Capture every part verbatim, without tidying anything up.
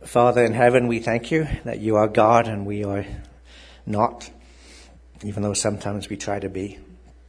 Father in heaven, we thank you that you are God and we are not, even though sometimes we try to be.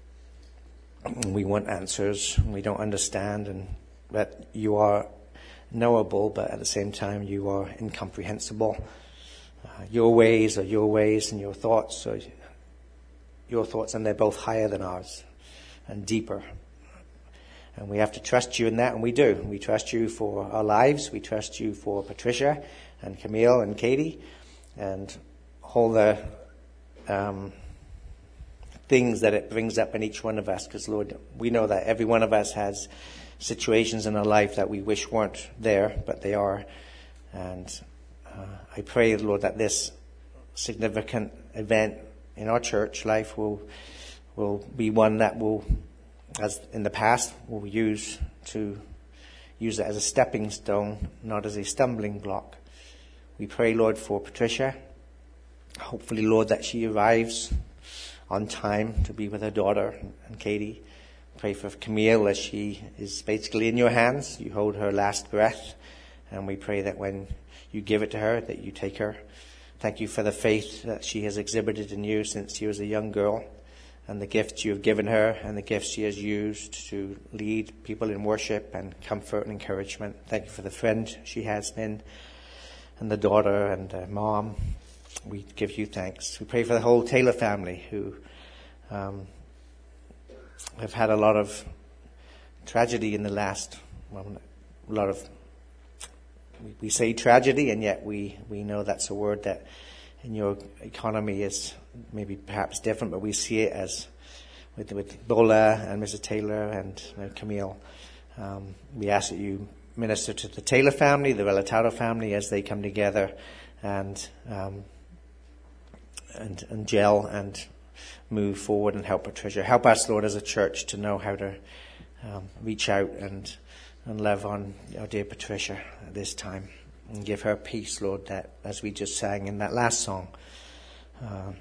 We want answers, we don't understand, and that you are knowable, but at the same time you are incomprehensible. Uh, your ways are your ways, and your thoughts are your thoughts, and they're both higher than ours and deeper. And we have to trust you in that, and we do. We trust you for our lives. We trust you for Patricia and Camille and Katie and all the um, things that it brings up in each one of us. Because, Lord, we know that every one of us has situations in our life that we wish weren't there, but they are. And uh, I pray, Lord, that this significant event in our church life will will be one that will, as in the past, we'll use to use it as a stepping stone, not as a stumbling block. We pray, Lord, for Patricia. Hopefully, Lord, that she arrives on time to be with her daughter and Katie. Pray for Camille as she is basically in your hands. You hold her last breath. And we pray that when you give it to her, that you take her. Thank you for the faith that she has exhibited in you since she was a young girl, and the gifts you have given her, and the gifts she has used to lead people in worship and comfort and encouragement. Thank you for the friend she has been, and the daughter and the mom. We give you thanks. We pray for the whole Taylor family who um, have had a lot of tragedy in the last, well, a lot of, we, we say tragedy, and yet we, we know that's a word that in your economy is maybe perhaps different, but we see it as with, with Bola and Missus Taylor and uh, Camille. Um, we ask that you minister to the Taylor family, the Relatado family, as they come together and um, and, and gel and move forward and help Patricia. Help us, Lord, as a church to know how to um, reach out and and love on our dear Patricia at this time. And give her peace, Lord, that as we just sang in that last song, uh,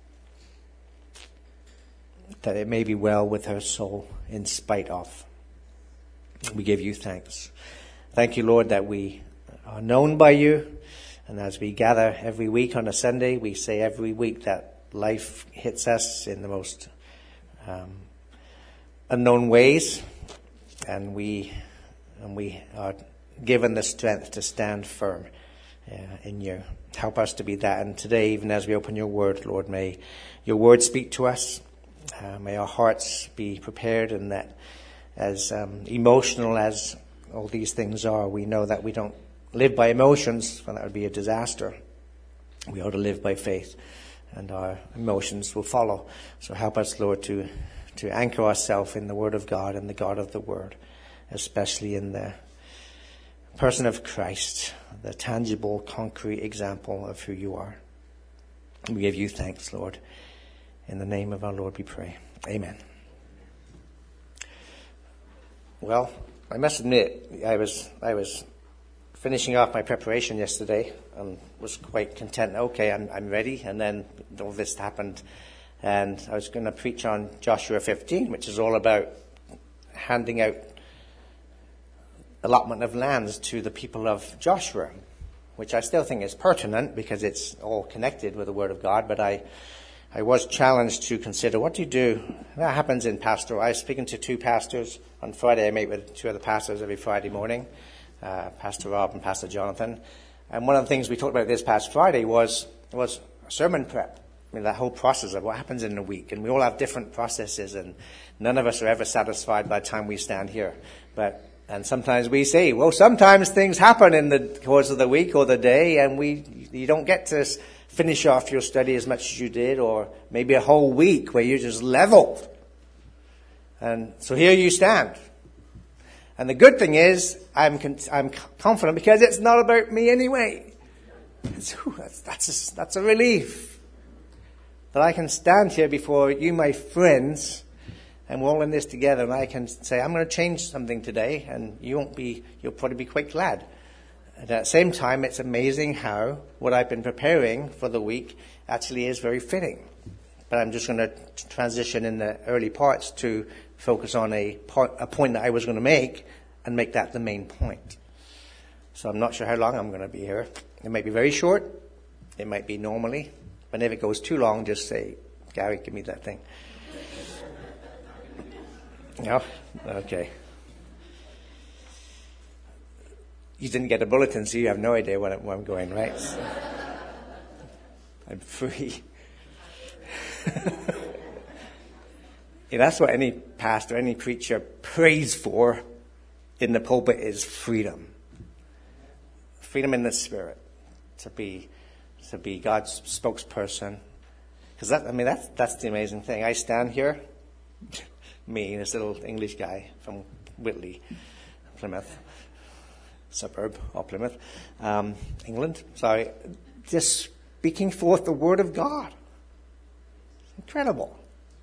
that it may be well with her soul in spite of. We give you thanks. Thank you, Lord, that we are known by you. And as we gather every week on a Sunday, we say every week that life hits us in the most um, unknown ways. And we, and we are given the strength to stand firm uh, in you. Help us to be that. And today, even as we open your word, Lord, may your word speak to us. Uh, may our hearts be prepared, and that as um, emotional as all these things are, we know that we don't live by emotions, for that would be a disaster. We ought to live by faith, and our emotions will follow. So help us, Lord, to, to anchor ourselves in the word of God and the God of the word, especially in the person of Christ, the tangible, concrete example of who you are. We give you thanks, Lord. In the name of our Lord we pray. Amen. Well, I must admit, I was I was finishing off my preparation yesterday and was quite content. Okay, I'm I'm ready. And then all this happened, and I was going to preach on Joshua fifteen, which is all about handing out allotment of lands to the people of Joshua, which I still think is pertinent because it's all connected with the Word of God. But I, I was challenged to consider, what do you do? That happens in pastoral. I was speaking to two pastors on Friday. I meet with two other pastors every Friday morning, uh, Pastor Rob and Pastor Jonathan. And one of the things we talked about this past Friday was was sermon prep. I mean, that whole process of what happens in a week. And we all have different processes, and none of us are ever satisfied by the time we stand here. But And sometimes we say, well, sometimes things happen in the course of the week or the day, and we you don't get to finish off your study as much as you did, or maybe a whole week where you're just leveled. And so here you stand. And the good thing is, I'm I'm confident because it's not about me anyway. It's, whew, that's that's a, that's a relief that I can stand here before you, my friends. And we're all in this together, and I can say, I'm going to change something today, and you won't be, you'll probably be quite glad. And at the same time, it's amazing how what I've been preparing for the week actually is very fitting. But I'm just going to transition in the early parts to focus on a, part, a point that I was going to make and make that the main point. So I'm not sure how long I'm going to be here. It might be very short. It might be normally. But if it goes too long, just say, Gary, give me that thing. No? Okay. You didn't get a bulletin, so you have no idea where I'm going, right? So I'm free. Yeah, that's what any pastor, any preacher prays for in the pulpit is freedom. Freedom in the spirit. To be, to be God's spokesperson. Because that, I mean, that's, that's the amazing thing. I stand here, me, this little English guy from Whitley, Plymouth, suburb of Plymouth, um, England, sorry, just speaking forth the word of God. Incredible.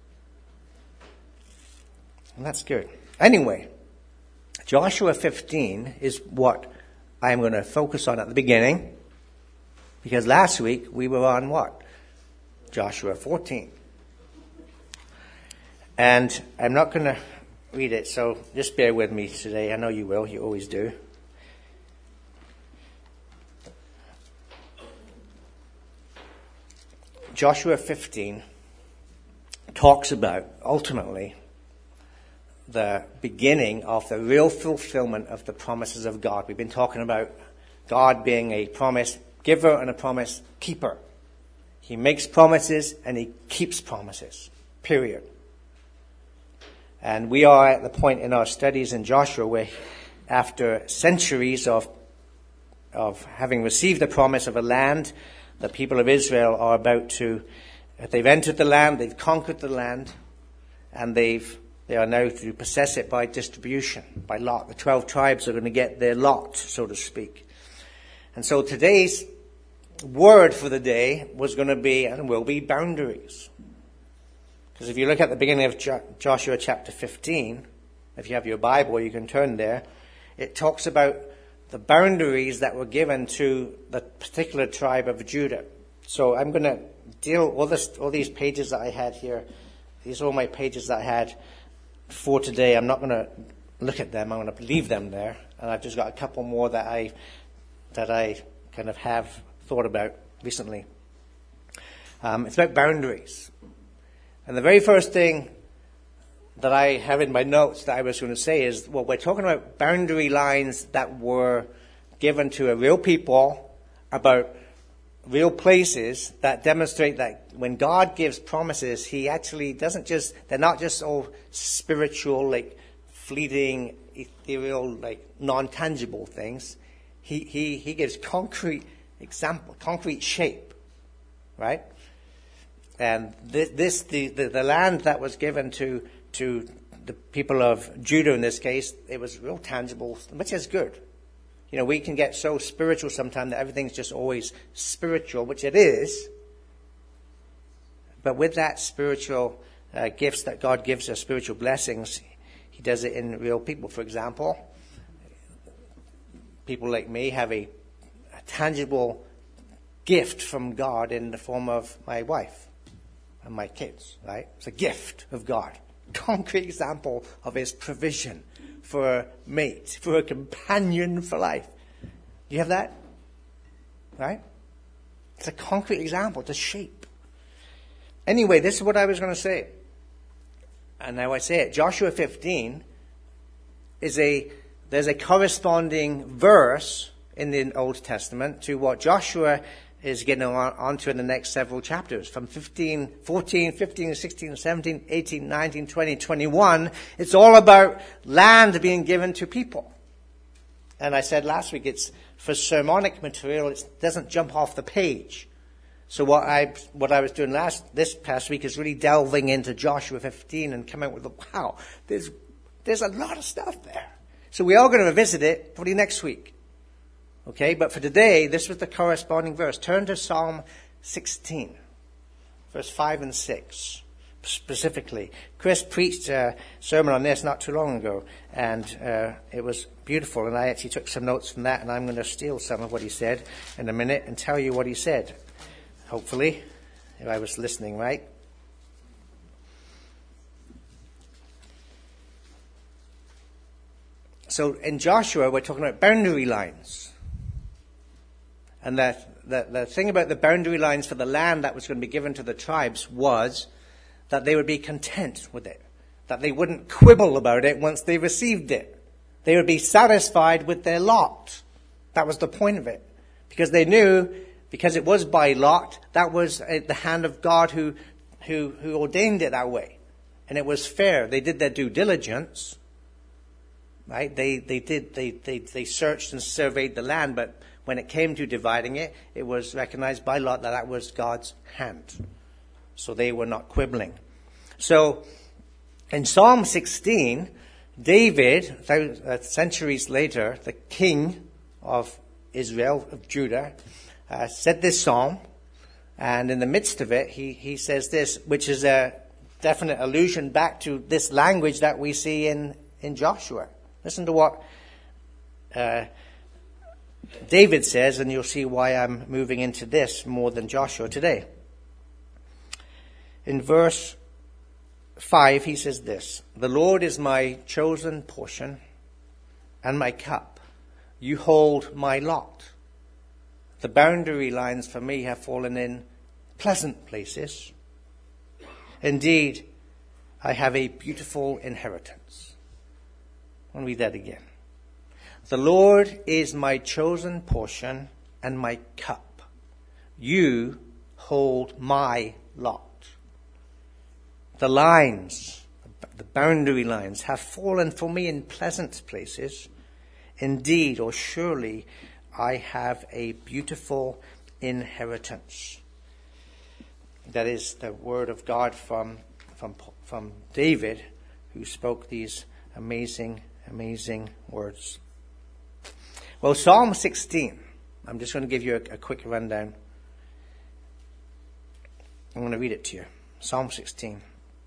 And that's good. Anyway, Joshua fifteen is what I'm going to focus on at the beginning, because last week we were on what? Joshua fourteen. And I'm not going to read it, so just bear with me today. I know you will. You always do. Joshua fifteen talks about, ultimately, the beginning of the real fulfillment of the promises of God. We've been talking about God being a promise giver and a promise keeper. He makes promises and he keeps promises. Period. And we are at the point in our studies in Joshua where, after centuries of of having received the promise of a land, the people of Israel are about to, they've entered the land, they've conquered the land, and they've They are now to possess it by distribution, by lot. The twelve tribes are going to get their lot, so to speak. And so today's word for the day was going to be, and will be, boundaries. Because if you look at the beginning of jo- Joshua chapter fifteen, if you have your Bible, you can turn there, it talks about the boundaries that were given to the particular tribe of Judah. So I'm going to deal, all, this, all these pages that I had here, these are all my pages that I had for today. I'm not going to look at them. I'm going to leave them there. And I've just got a couple more that I that I kind of have thought about recently. Um, it's about boundaries. And the very first thing that I have in my notes that I was going to say is, well, we're talking about boundary lines that were given to a real people about real places that demonstrate that when God gives promises, he actually doesn't just, they're not just all spiritual, like fleeting, ethereal, like non-tangible things. He, he, he gives concrete example, concrete shape, right? And this, this the, the, the land that was given to, to the people of Judah in this case, it was real tangible, which is good. You know, we can get so spiritual sometimes that everything's just always spiritual, which it is. But with that spiritual uh, gifts that God gives us, spiritual blessings, he does it in real people. For example, people like me have a, a tangible gift from God in the form of my wife and my kids, right? It's a gift of God. Concrete example of his provision for a mate, for a companion for life. Do you have that? Right? It's a concrete example, it's a shape. Anyway, this is what I was going to say. And now I say it. Joshua fifteen is a, there's a corresponding verse in the Old Testament to what Joshua is getting on, on to in the next several chapters. From fifteen, fourteen, fifteen, sixteen, seventeen, eighteen, nineteen, twenty, twenty-one. It's all about land being given to people. And I said last week, it's for sermonic material, it doesn't jump off the page. So what I what I was doing last this past week is really delving into Joshua fifteen and come out with, wow, there's there's a lot of stuff there. So we are going to revisit it probably next week. Okay, but for today, this was the corresponding verse. Turn to Psalm sixteen, verse five and six, specifically. Chris preached a sermon on this not too long ago, and uh, it was beautiful, and I actually took some notes from that, and I'm going to steal some of what he said in a minute and tell you what he said, hopefully, if I was listening right. So in Joshua, we're talking about boundary lines. And that the, the thing about the boundary lines for the land that was going to be given to the tribes was that they would be content with it, that they wouldn't quibble about it once they received it. They would be satisfied with their lot. That was the point of it. Because they knew, because it was by lot, that was uh, the hand of God who, who, who ordained it that way. And it was fair. They did their due diligence. Right? They, they did, they, they, they searched and surveyed the land, but when it came to dividing it, it was recognized by lot that that was God's hand. So they were not quibbling. So, in Psalm sixteen, David, centuries later, the king of Israel, of Judah, uh, said this psalm. And in the midst of it, he, he says this, which is a definite allusion back to this language that we see in, in Joshua. Listen to what uh, David says, and you'll see why I'm moving into this more than Joshua today. In verse five, he says this, "The Lord is my chosen portion and my cup. You hold my lot. The boundary lines for me have fallen in pleasant places. Indeed, I have a beautiful inheritance." I'll read that again. "The Lord is my chosen portion and my cup. You hold my lot. The lines, the boundary lines, have fallen for me in pleasant places. Indeed, or surely, I have a beautiful inheritance." That is the word of God from, from, from David, who spoke these amazing, amazing words. Well, Psalm sixteen, I'm just going to give you a, a quick rundown. I'm going to read it to you. Psalm sixteen.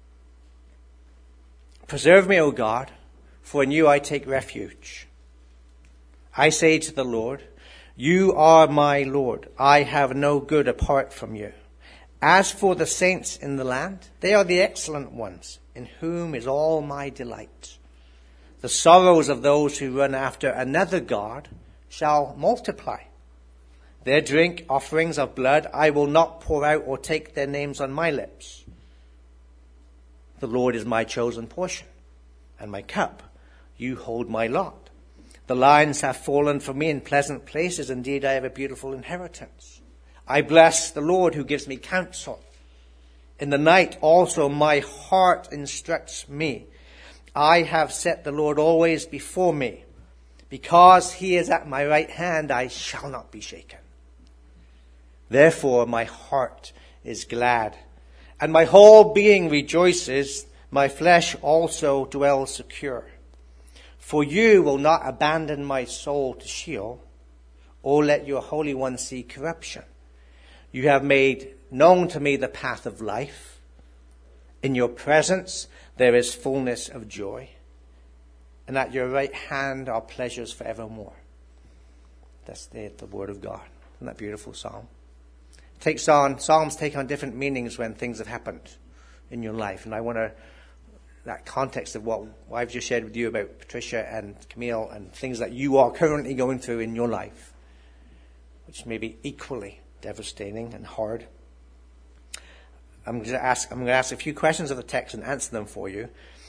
"Preserve me, O God, for in you I take refuge. I say to the Lord, you are my Lord. I have no good apart from you. As for the saints in the land, they are the excellent ones, in whom is all my delight. The sorrows of those who run after another God shall multiply. Their drink offerings of blood I will not pour out or take their names on my lips. The Lord is my chosen portion and my cup. You hold my lot. The lines have fallen for me in pleasant places. Indeed, I have a beautiful inheritance. I bless the Lord who gives me counsel. In the night also my heart instructs me. I have set the Lord always before me. Because he is at my right hand, I shall not be shaken. Therefore my heart is glad, and my whole being rejoices. My flesh also dwells secure. For you will not abandon my soul to Sheol, or let your Holy One see corruption. You have made known to me the path of life. In your presence there is fullness of joy, and at your right hand are pleasures forevermore." That's the, the word of God. Isn't that beautiful psalm? Takes on, psalms take on different meanings when things have happened in your life. And I want to, that context of what I've just shared with you about Patricia and Camille and things that you are currently going through in your life, which may be equally devastating and hard. I'm going to ask, I'm going to ask a few questions of the text and answer them for you.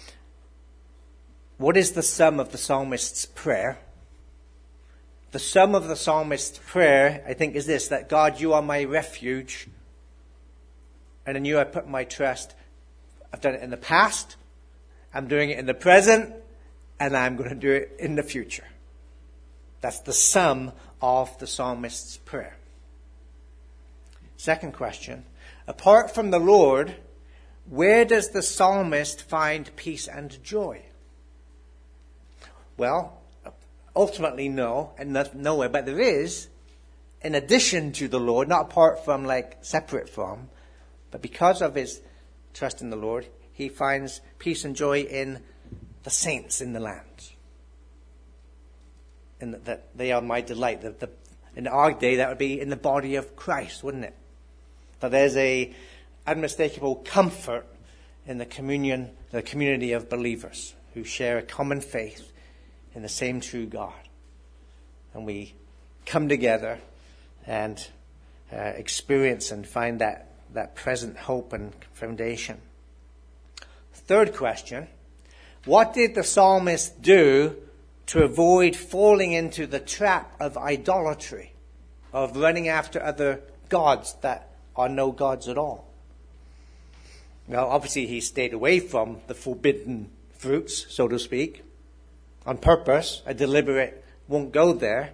What is the sum of the psalmist's prayer? The sum of the psalmist's prayer, I think, is this, that God, you are my refuge, and in you I put my trust. I've done it in the past, I'm doing it in the present, and I'm going to do it in the future. That's the sum of the psalmist's prayer. Second question, apart from the Lord, where does the psalmist find peace and joy? Well, ultimately no, and not, nowhere, but there is, in addition to the Lord, not apart from, like, separate from, but because of his trust in the Lord, he finds peace and joy in the saints in the land. And that they are my delight. The, the, in our day, that would be in the body of Christ, wouldn't it? That there's a unmistakable comfort in the communion, the community of believers who share a common faith in the same true God. And we come together and uh, experience and find that, that present hope and foundation. Third question, what did the psalmist do to avoid falling into the trap of idolatry, of running after other gods that are no gods at all? Well, obviously he stayed away from the forbidden fruits, so to speak, on purpose, a deliberate won't go there.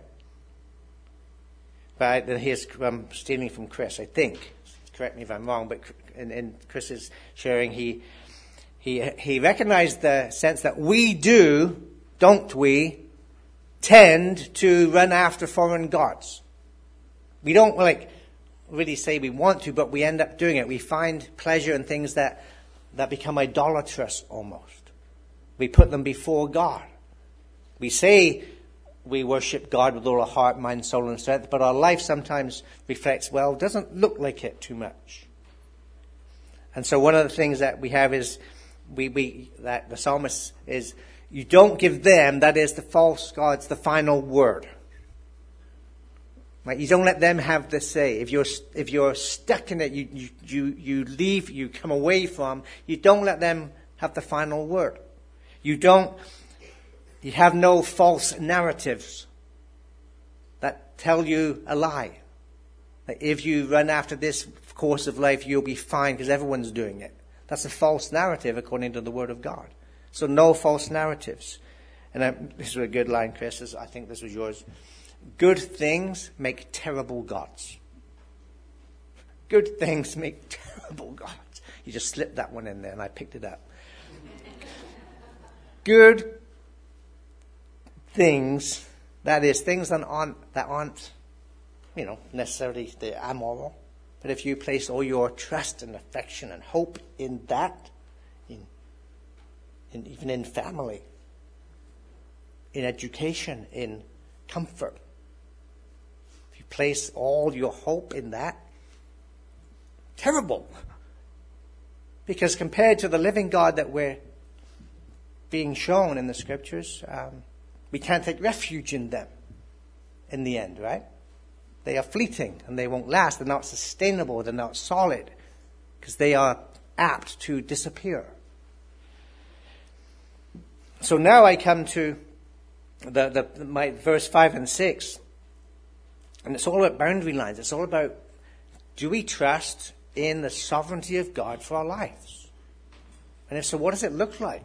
But here's um, stealing from Chris, I think. Correct me if I'm wrong, but in, in Chris's sharing, he he he recognized the sense that we do, don't we, tend to run after foreign gods. We don't like really say we want to, but we end up doing it. We find pleasure in things that that become idolatrous almost. We put them before God. We say we worship God with all our heart, mind, soul, and strength, but our life sometimes reflects, well, doesn't look like it too much. And so one of the things that we have is, we, we that the psalmist is, you don't give them, that is the false gods, the final word. Right? You don't let them have the say. If you're if you're stuck in it, you you you, you leave, you come away from. You don't let them have the final word. You don't. You have no false narratives that tell you a lie. That if you run after this course of life, you'll be fine because everyone's doing it. That's a false narrative according to the Word of God. So no false narratives. And I, this is a good line, Chris. This, I think this was yours. Good things make terrible gods. Good things make terrible gods. You just slipped that one in there and I picked it up. Good things, that is, things that aren't, that aren't, you know, necessarily they're amoral. But if you place all your trust and affection and hope in that, in, in even in family, in education, in comfort, if you place all your hope in that, terrible. Because compared to the living God that we're being shown in the scriptures, um, we can't take refuge in them in the end, right? They are fleeting and they won't last. They're not sustainable. They're not solid because they are apt to disappear. So now I come to the, the my verse five and six, and it's all about boundary lines. It's all about, do we trust in the sovereignty of God for our lives? And if so, what does it look like?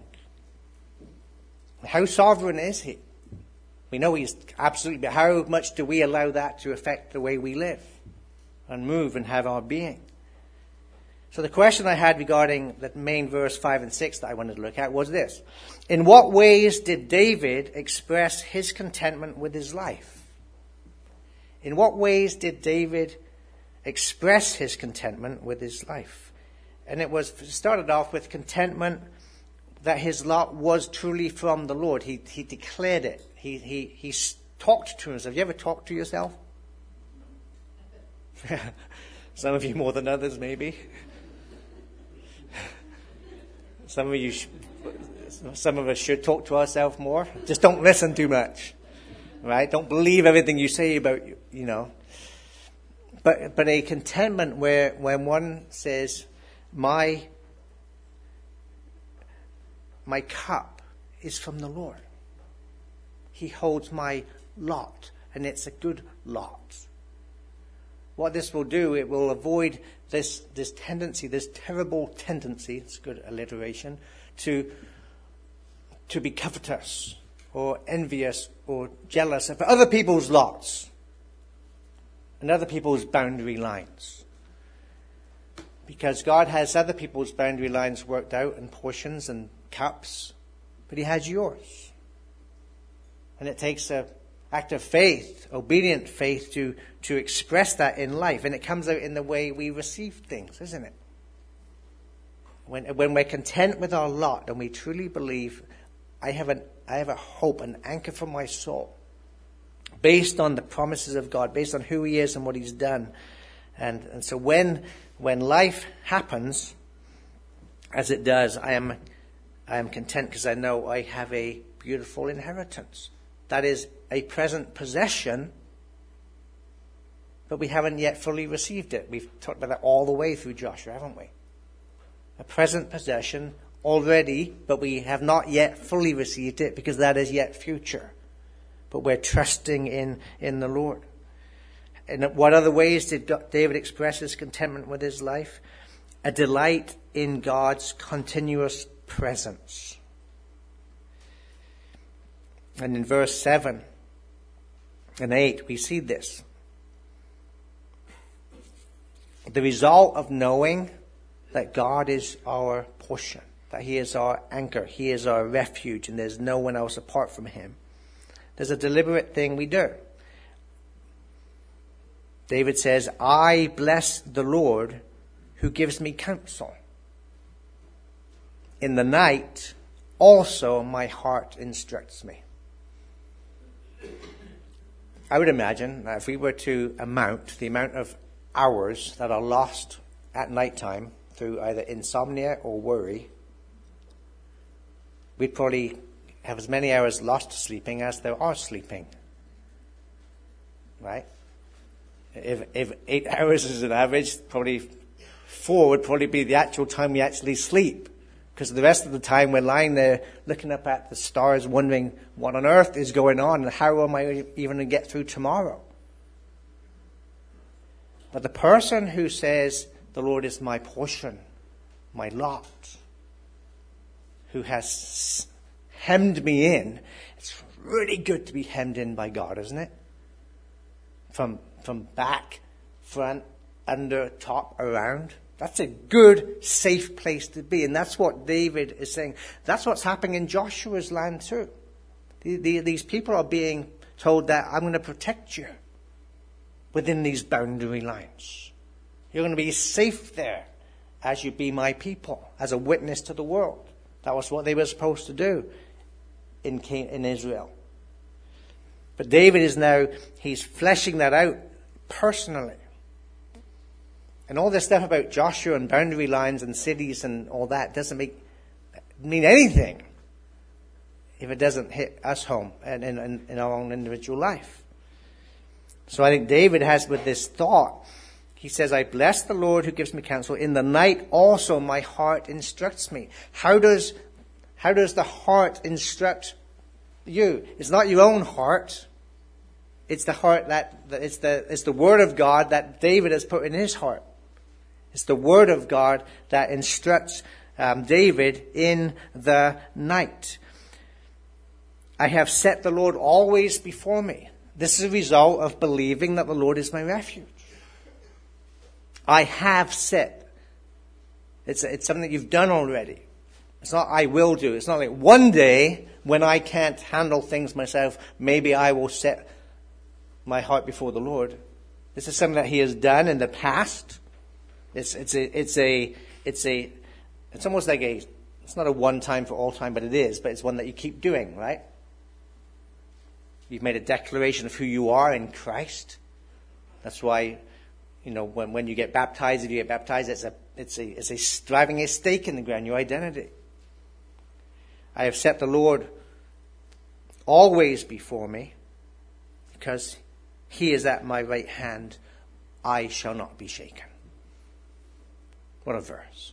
How sovereign is He? We know He's absolutely, but how much do we allow that to affect the way we live and move and have our being? So the question I had regarding the main verse five and six that I wanted to look at was this. In what ways did David express his contentment with his life? In what ways did David express his contentment with his life? And it was started off with contentment that his lot was truly from the Lord. He he declared it. He he he talked to himself. Have you ever talked to yourself? Some of you more than others, maybe. Some of you, sh- some of us should talk to ourselves more. Just don't listen too much, right? Don't believe everything you say about you, you know. But but a contentment where when one says, my my cup is from the Lord. He holds my lot, and it's a good lot. What this will do, it will avoid this, this tendency, this terrible tendency, it's good alliteration, to, to be covetous or envious or jealous of other people's lots and other people's boundary lines. Because God has other people's boundary lines worked out and portions and cups, but He has yours. And it takes an act of faith, obedient faith, to, to express that in life. And it comes out in the way we receive things, isn't it? When, when we're content with our lot and we truly believe, I have, an, I have a hope, an anchor for my soul, based on the promises of God, based on who He is and what He's done. And, and so when, when life happens, as it does, I am, I am content because I know I have a beautiful inheritance. That is a present possession but we haven't yet fully received it. We've talked about that all the way through Joshua, haven't we? A present possession already, but we have not yet fully received it because that is yet future. But we're trusting in, in the Lord. In what other ways did David express his contentment with his life? A delight in God's continuous presence. And in verse seven and eight, we see this. The result of knowing that God is our portion, that he is our anchor, he is our refuge, and there's no one else apart from him. There's a deliberate thing we do. David says, I bless the Lord who gives me counsel. In the night, also my heart instructs me. I would imagine that if we were to amount the amount of hours that are lost at nighttime through either insomnia or worry, we'd probably have as many hours lost sleeping as there are sleeping. Right? If, if eight hours is an average, probably four would probably be the actual time we actually sleep. Because the rest of the time we're lying there looking up at the stars wondering what on earth is going on and how am I even going to get through tomorrow. But the person who says, the Lord is my portion, my lot, who has hemmed me in, it's really good to be hemmed in by God, isn't it? From, from back, front, under, top, around. That's a good, safe place to be. And that's what David is saying. That's what's happening in Joshua's land too. The, the, these people are being told that I'm going to protect you within these boundary lines. You're going to be safe there as you be my people, as a witness to the world. That was what they were supposed to do in, in Israel. But David is now, he's fleshing that out personally. And all this stuff about Joshua and boundary lines and cities and all that doesn't make mean anything if it doesn't hit us home and in, in, in our own individual life. So I think David has with this thought, he says, I bless the Lord who gives me counsel. In the night also my heart instructs me. How does, how does the heart instruct you? It's not your own heart. It's the heart that, it's the, it's the word of God that David has put in his heart. It's the word of God that instructs um, David in the night. I have set the Lord always before me. This is a result of believing that the Lord is my refuge. I have set. It's, it's something that you've done already. It's not I will do. It's not like one day when I can't handle things myself, maybe I will set my heart before the Lord. This is something that he has done in the past. It's, it's a, it's a, it's a, it's almost like a, it's not a one time for all time, but it is, but it's one that you keep doing, right? You've made a declaration of who you are in Christ. That's why, you know, when, when you get baptized, if you get baptized, it's a, it's a, it's a driving a stake in the ground, your identity. I have set the Lord always before me because he is at my right hand. I shall not be shaken. What a verse.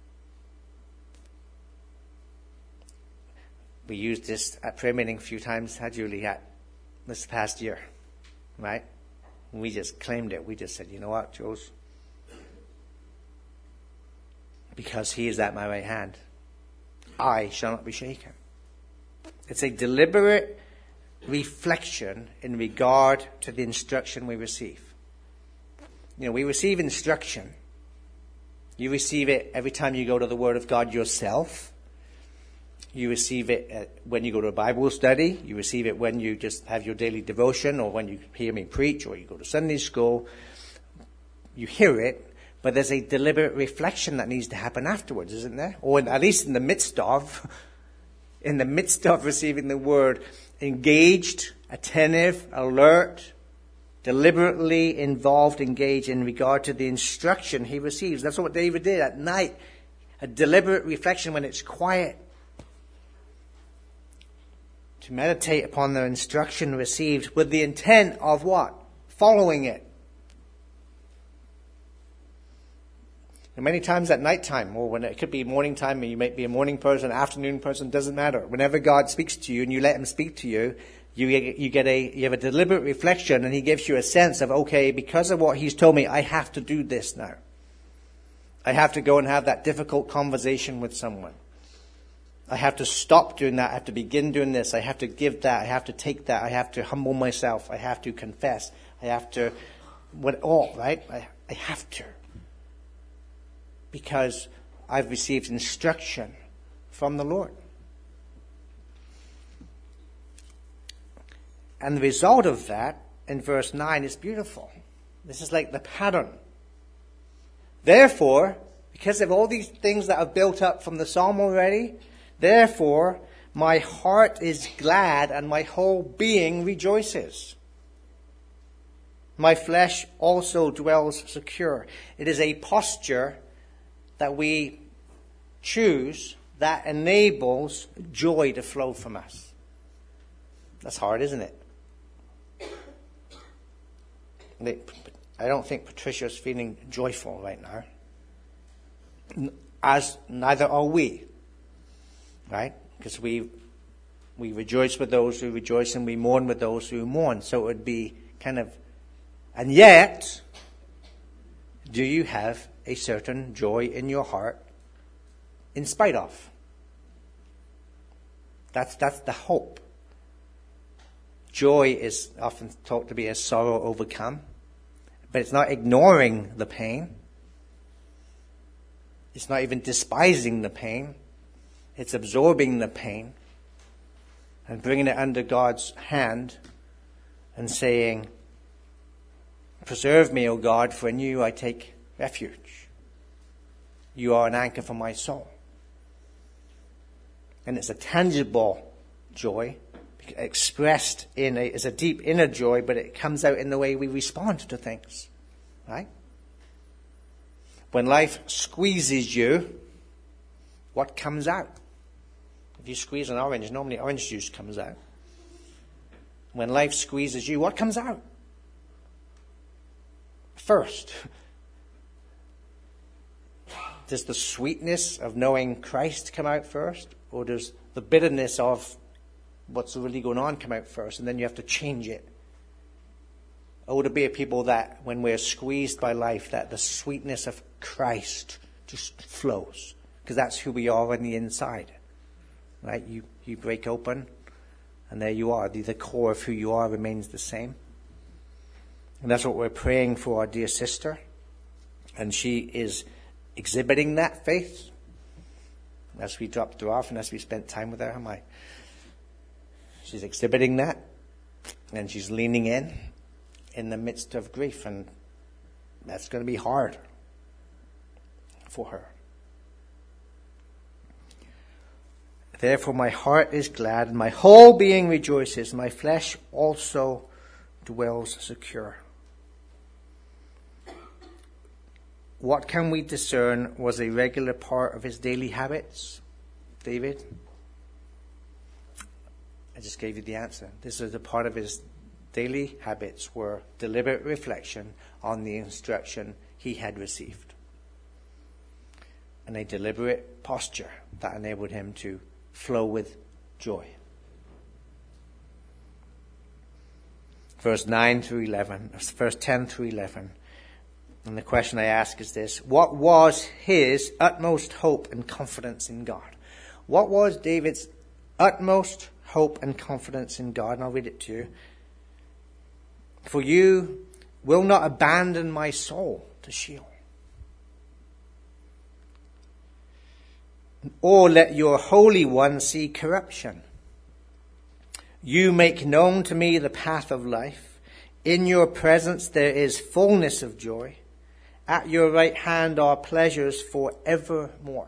We used this at prayer meeting a few times, had Julie, at this past year, right? We just claimed it. We just said, you know what, Jules? Because he is at my right hand, I shall not be shaken. It's a deliberate reflection in regard to the instruction we receive. You know, we receive instruction. You receive it every time you go to the Word of God yourself. You receive it when you go to a Bible study. You receive it when you just have your daily devotion or when you hear me preach or you go to Sunday school. You hear it, but there's a deliberate reflection that needs to happen afterwards, isn't there? Or at least in the midst of, in the midst of receiving the Word, engaged, attentive, alert, deliberately involved, engaged in regard to the instruction he receives. That's what David did at night. A deliberate reflection when it's quiet. To meditate upon the instruction received with the intent of what? Following it. And many times at night time, or when it could be morning time, and you might be a morning person, afternoon person, doesn't matter. Whenever God speaks to you and you let him speak to you, you get, you get a, you have a deliberate reflection, and he gives you a sense of, okay, because of what he's told me, I have to do this now. I have to go and have that difficult conversation with someone. I have to stop doing that. I have to begin doing this. I have to give that. I have to take that. I have to humble myself. I have to confess. I have to, what all, right? I, I have to. Because I've received instruction from the Lord. And the result of that in verse nine is beautiful. This is like the pattern. Therefore, because of all these things that I've built up from the psalm already, therefore, my heart is glad and my whole being rejoices. My flesh also dwells secure. It is a posture that we choose that enables joy to flow from us. That's hard, isn't it? I don't think Patricia's feeling joyful right now. As neither are we. Right? Because we we rejoice with those who rejoice and we mourn with those who mourn. So it would be kind of, and yet, do you have a certain joy in your heart in spite of? That's that's the hope. Joy is often thought to be a sorrow overcome, but it's not ignoring the pain. It's not even despising the pain. It's absorbing the pain and bringing it under God's hand and saying, preserve me, O God, for in you I take refuge. You are an anchor for my soul. And it's a tangible joy, expressed in a, it's a deep inner joy, but it comes out in the way we respond to things. Right? When life squeezes you, what comes out? If you squeeze an orange, normally orange juice comes out. When life squeezes you, what comes out? First, does the sweetness of knowing Christ come out first? Or does the bitterness of what's really going on come out first? And then you have to change it. Or would it be a people that when we're squeezed by life, that the sweetness of Christ just flows? Because that's who we are on the inside. Right? You, you break open, and there you are. The, the core of who you are remains the same. And that's what we're praying for our dear sister. And she is exhibiting that faith as we dropped her off and as we spent time with her. Am I? She's exhibiting that, and she's leaning in in the midst of grief, and that's going to be hard for her. Therefore my heart is glad, and my whole being rejoices. My flesh also dwells secure. What can we discern was a regular part of his daily habits, David? I just gave you the answer. This is a part of his daily habits were deliberate reflection on the instruction he had received. And a deliberate posture that enabled him to flow with joy. Verse nine through eleven, verse ten through eleven. And the question I ask is this: what was his utmost hope and confidence in God? What was David's utmost hope and confidence in God? And I'll read it to you. For you will not abandon my soul to Sheol, or let your Holy One see corruption. You make known to me the path of life. In your presence there is fullness of joy. At your right hand are pleasures for evermore.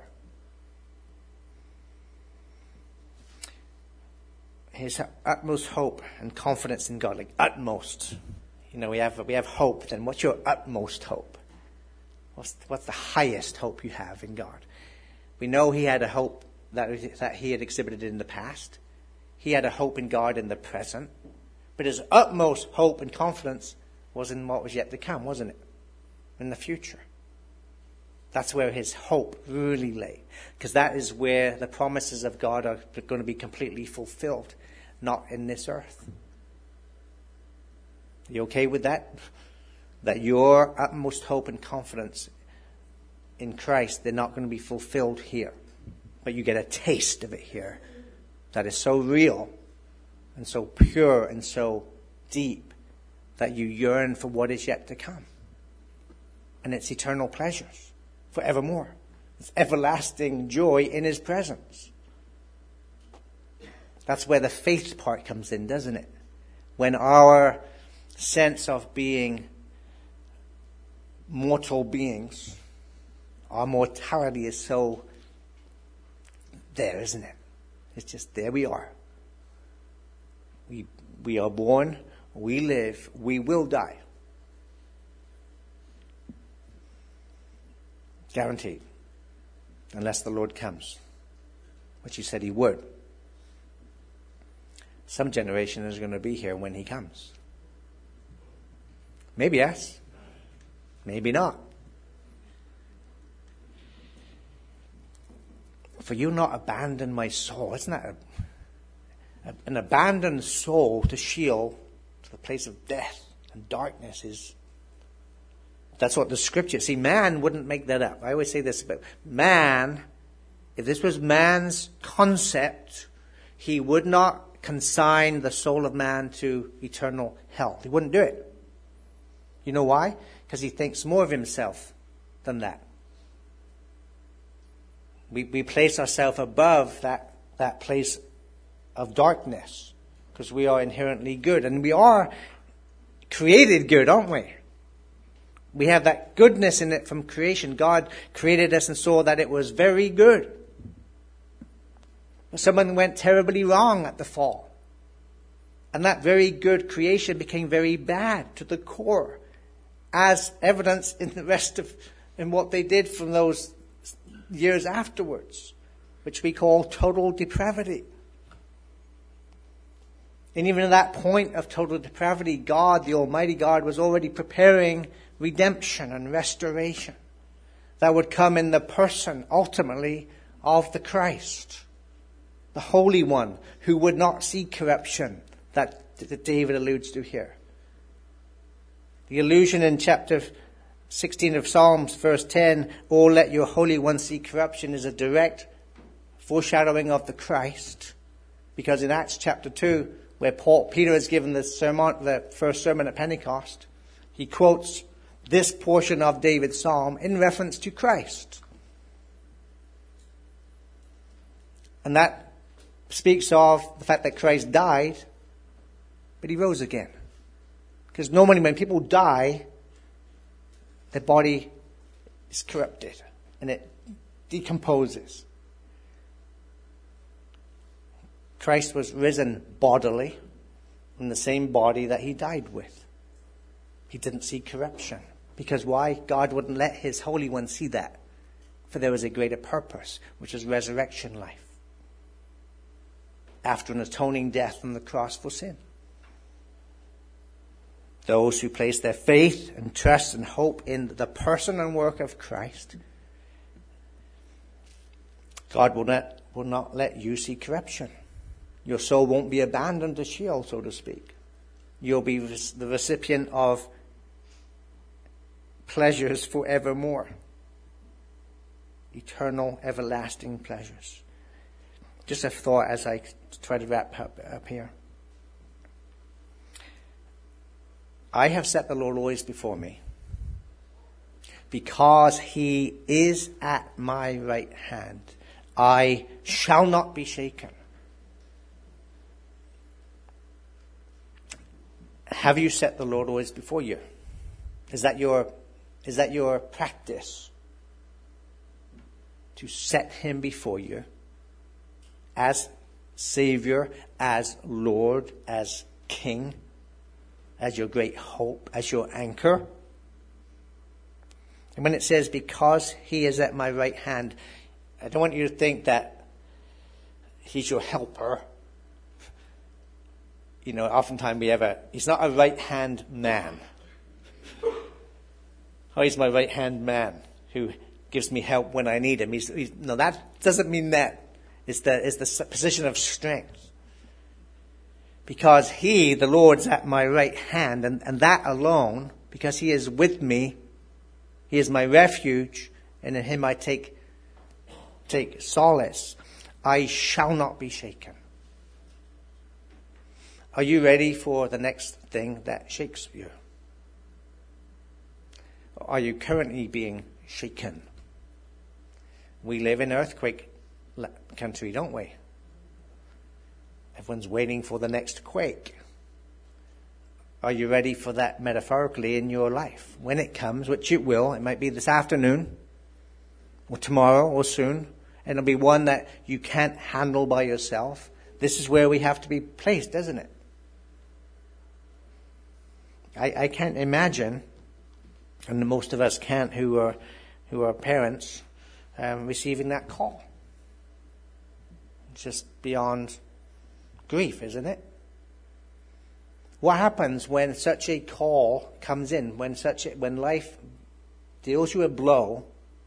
His utmost hope and confidence in God, like utmost. You know, we have we have hope. Then what's your utmost hope? What's what's the highest hope you have in God? We know he had a hope that that he had exhibited in the past. He had a hope in God in the present. But his utmost hope and confidence was in what was yet to come, wasn't it? In the future. That's where his hope really lay. Because that is where the promises of God are going to be completely fulfilled, not in this earth. You okay with that? That your utmost hope and confidence in Christ, they're not going to be fulfilled here. But you get a taste of it here. That is so real and so pure and so deep that you yearn for what is yet to come. And it's eternal pleasures forevermore. It's everlasting joy in his presence. That's where the faith part comes in, doesn't it? When our sense of being mortal beings, our mortality is so there, isn't it? It's just there we are. We we are born, we live, we will die. Guaranteed. Unless the Lord comes, which he said he would. Some generation is going to be here when he comes. Maybe yes. Maybe not. For you not abandon my soul. Isn't that a, a, an abandoned soul to Sheol, to the place of death and darkness is... That's what the scripture... See, man wouldn't make that up. I always say this about man. If this was man's concept, he would not consign the soul of man to eternal hell. He wouldn't do it. You know why? Because he thinks more of himself than that. We, we place ourselves above that, that place of darkness because we are inherently good. And we are created good, aren't we? We have that goodness in it from creation. God created us and saw that it was very good. But someone went terribly wrong at the fall. And that very good creation became very bad to the core, as evidenced in the rest of in what they did from those years afterwards, which we call total depravity. And even at that point of total depravity, God, the Almighty God, was already preparing redemption and restoration that would come in the person, ultimately, of the Christ, the Holy One, who would not see corruption, that, that David alludes to here. The allusion in chapter sixteen of Psalms, verse ten, "Oh, let your Holy One see corruption," is a direct foreshadowing of the Christ. Because in Acts chapter two, where Paul, Peter is given the sermon, the first sermon at Pentecost, he quotes this portion of David's psalm in reference to Christ. And that speaks of the fact that Christ died, but he rose again. Because normally when people die, their body is corrupted and it decomposes. Christ was risen bodily in the same body that he died with. He didn't see corruption. Because why? God wouldn't let his Holy One see that. For there was a greater purpose, which is resurrection life. After an atoning death on the cross for sin. Those who place their faith and trust and hope in the person and work of Christ, God will not, will not let you see corruption. Your soul won't be abandoned to Sheol, so to speak. You'll be the recipient of pleasures forevermore. Eternal, everlasting pleasures. Just a thought as I try to wrap up, up here. I have set the Lord always before me, because he is at my right hand. I shall not be shaken. Have you set the Lord always before you? Is that your, is that your practice? To set him before you as Savior, as Lord, as King, as your great hope, as your anchor. And when it says, because he is at my right hand, I don't want you to think that he's your helper. You know, oftentimes we have a, he's not a right-hand man. Oh, he's my right-hand man who gives me help when I need him. He's, he's, no, that doesn't mean that. It's the, it's the position of strength. Because he, the Lord's at my right hand, and, and that alone, because he is with me, he is my refuge, and in him I take, take solace. I shall not be shaken. Are you ready for the next thing that shakes you? Are you currently being shaken? We live in earthquake country, don't we? Everyone's waiting for the next quake. Are you ready for that metaphorically in your life? When it comes, which it will, it might be this afternoon, or tomorrow, or soon, and it'll be one that you can't handle by yourself. This is where we have to be placed, isn't it? I, I can't imagine, and most of us can't who are who are parents, um, receiving that call. It's just beyond grief, isn't it? What happens when such a call comes in, when such a, when life deals you a blow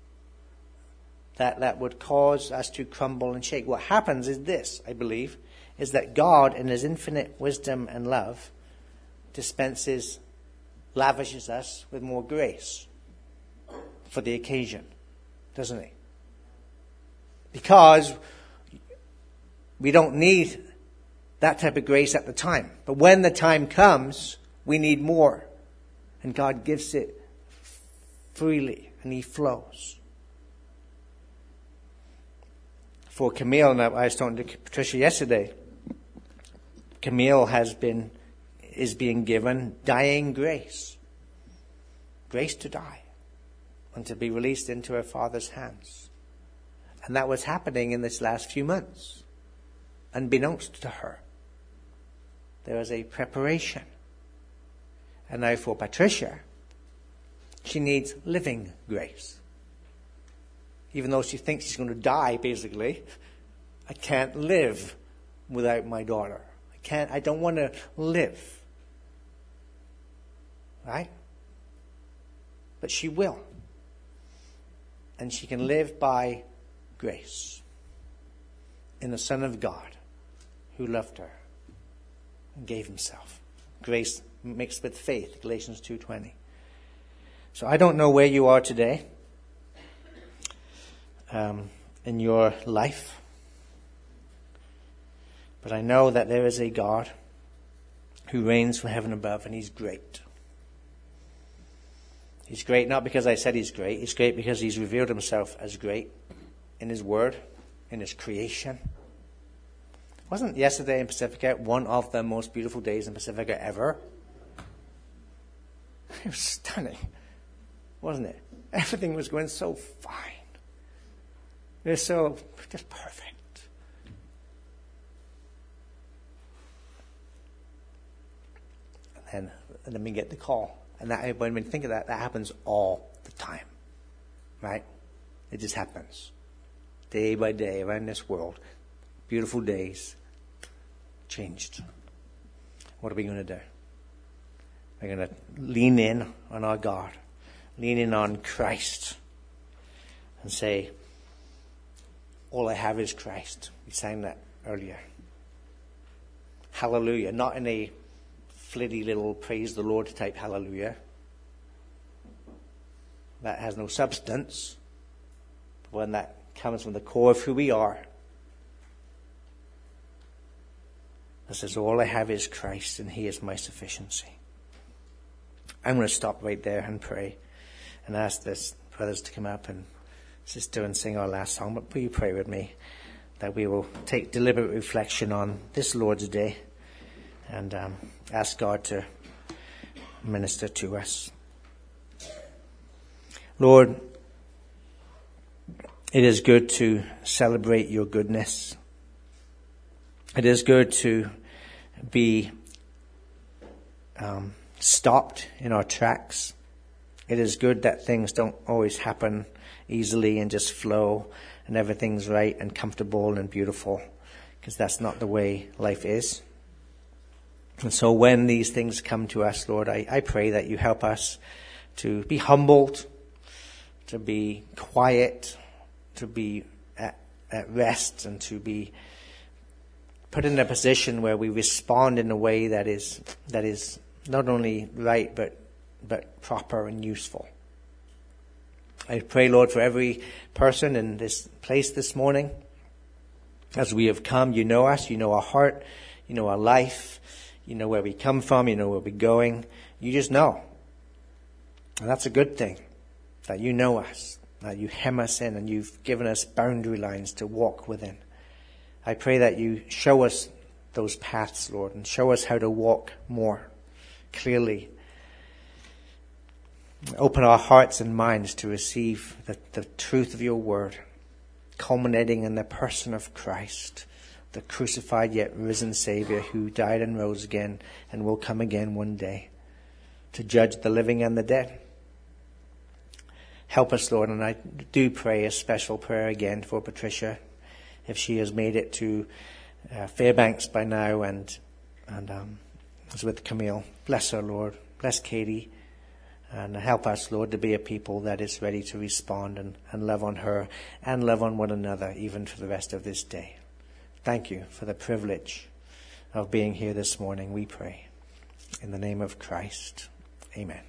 that, that would cause us to crumble and shake? What happens is this, I believe, is that God in his infinite wisdom and love dispenses, lavishes us with more grace for the occasion, doesn't he? Because we don't need that type of grace at the time. But when the time comes, we need more. And God gives it freely, and he flows. For Camille, and I was talking to Patricia yesterday, Camille has been, is being given dying grace. Grace to die. And to be released into her Father's hands. And that was happening in this last few months. Unbeknownst to her. There was a preparation. And now for Patricia, she needs living grace. Even though she thinks she's going to die, basically, I can't live without my daughter. I can't, I don't want to live. Right? But she will. And she can live by grace in the Son of God who loved her and gave himself. Grace mixed with faith, Galatians two twenty. So I don't know where you are today um, in your life, but I know that there is a God who reigns from heaven above, and he's great. He's great not because I said he's great. He's great because he's revealed himself as great in his word, in his creation. Wasn't yesterday in Pacifica one of the most beautiful days in Pacifica ever? It was stunning, wasn't it? Everything was going so fine. It was so just perfect. And then, and then we get the call. And that, when we think of that, that happens all the time. Right? It just happens. Day by day around this world. Beautiful days. Changed. What are we going to do? We're going to lean in on our God. Lean in on Christ. And say, all I have is Christ. We sang that earlier. Hallelujah. Not in a flitty little praise the Lord type hallelujah. That has no substance. But when that comes from the core of who we are. It says, all I have is Christ, and he is my sufficiency. I'm going to stop right there and pray and ask this brothers to come up and sister and sing our last song. But will you pray with me that we will take deliberate reflection on this Lord's Day and um, ask God to minister to us. Lord, it is good to celebrate your goodness. It is good to be um, stopped in our tracks. It is good that things don't always happen easily and just flow and everything's right and comfortable and beautiful, because that's not the way life is. And so when these things come to us, Lord, I, I pray that you help us to be humbled, to be quiet, to be at, at rest, and to be put in a position where we respond in a way that is that is not only right but but proper and useful. I pray, Lord, for every person in this place this morning. As we have come, you know us, you know our heart, you know our life, you know where we come from, you know where we're going. You just know. And that's a good thing, that you know us, that you hem us in, and you've given us boundary lines to walk within. I pray that you show us those paths, Lord, and show us how to walk more clearly. Open our hearts and minds to receive the, the truth of your word, culminating in the person of Christ, the crucified yet risen Savior who died and rose again and will come again one day to judge the living and the dead. Help us, Lord, and I do pray a special prayer again for Patricia, if she has made it to uh, Fairbanks by now and and um, is with Camille. Bless her, Lord. Bless Katie. And help us, Lord, to be a people that is ready to respond and, and love on her and love on one another even for the rest of this day. Thank you for the privilege of being here this morning, we pray. In the name of Christ, amen.